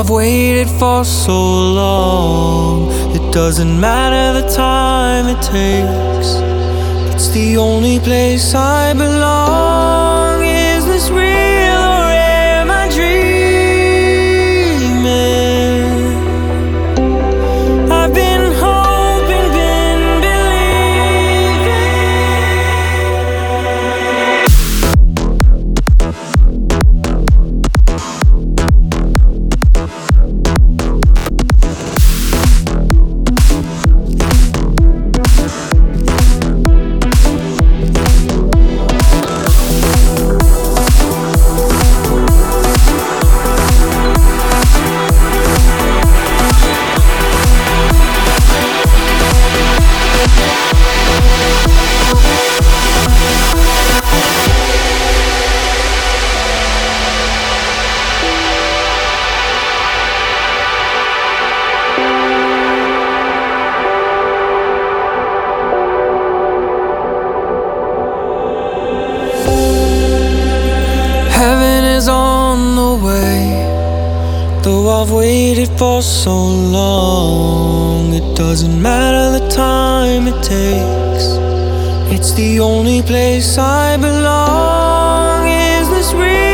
I've waited for so long. It doesn't matter the time it takes. It's the only place I belong. Is this real or am I dreaming? I've been hoping, been believing. Heaven is on the way, though I've waited for so long. It doesn't matter the time it takes. It's the only place I belong. Is this real?